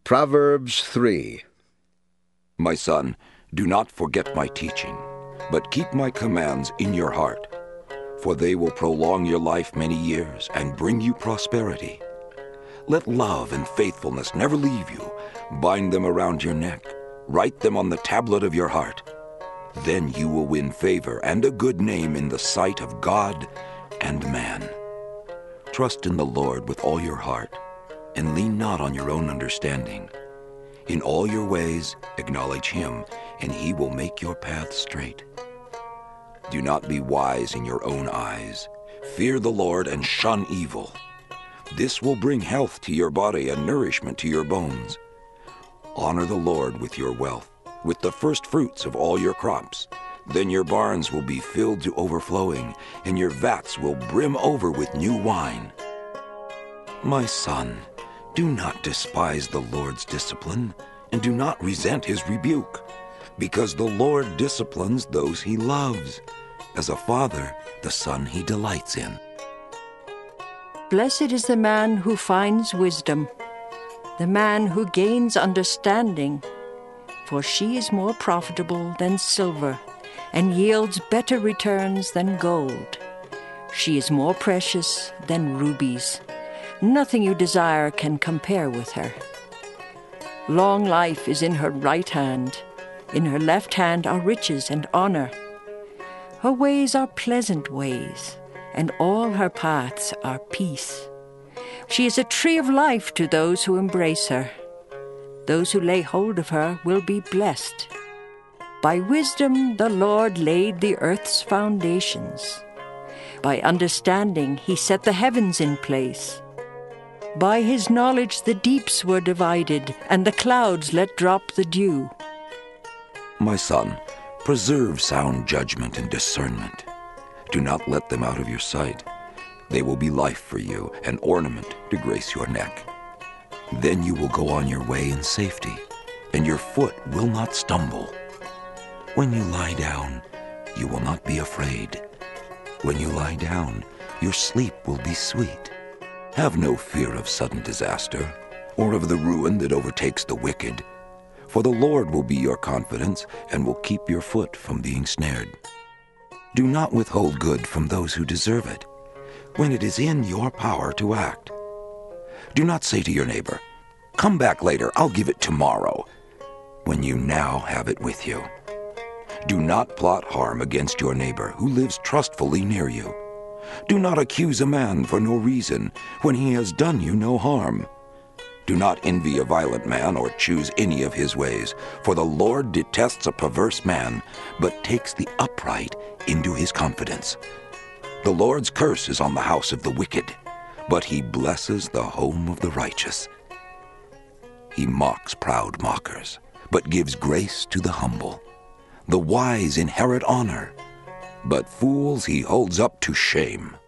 Proverbs 3. My son, do not forget my teaching, but keep my commands in your heart, for they will prolong your life many years and bring you prosperity. Let love and faithfulness never leave you. Bind them around your neck. Write them on the tablet of your heart. Then you will win favor and a good name in the sight of God and man. Trust in the Lord with all your heart, and lean not on your own understanding. In all your ways acknowledge him, and he will make your path straight. Do not be wise in your own eyes. Fear the Lord and shun evil. This will bring health to your body and nourishment to your bones. Honor the Lord with your wealth, with the first fruits of all your crops. Then your barns will be filled to overflowing, and your vats will brim over with new wine. My son, do not despise the Lord's discipline, and do not resent his rebuke, because the Lord disciplines those he loves. As a father, the son he delights in. Blessed is the man who finds wisdom, the man who gains understanding, for she is more profitable than silver, and yields better returns than gold. She is more precious than rubies. Nothing you desire can compare with her. Long life is in her right hand. In her left hand are riches and honor. Her ways are pleasant ways, and all her paths are peace. She is a tree of life to those who embrace her. Those who lay hold of her will be blessed. By wisdom the Lord laid the earth's foundations. By understanding he set the heavens in place. By his knowledge the deeps were divided, and the clouds let drop the dew. My son, preserve sound judgment and discernment. Do not let them out of your sight. They will be life for you, an ornament to grace your neck. Then you will go on your way in safety, and your foot will not stumble. When you lie down, you will not be afraid. When you lie down, your sleep will be sweet. Have no fear of sudden disaster, or of the ruin that overtakes the wicked. For the Lord will be your confidence, and will keep your foot from being snared. Do not withhold good from those who deserve it, when it is in your power to act. Do not say to your neighbor, "Come back later, I'll give it tomorrow," when you now have it with you. Do not plot harm against your neighbor who lives trustfully near you. Do not accuse a man for no reason when he has done you no harm. Do not envy a violent man or choose any of his ways, for the Lord detests a perverse man, but takes the upright into his confidence. The Lord's curse is on the house of the wicked, but he blesses the home of the righteous. He mocks proud mockers, but gives grace to the humble. The wise inherit honor, but fools he holds up to shame.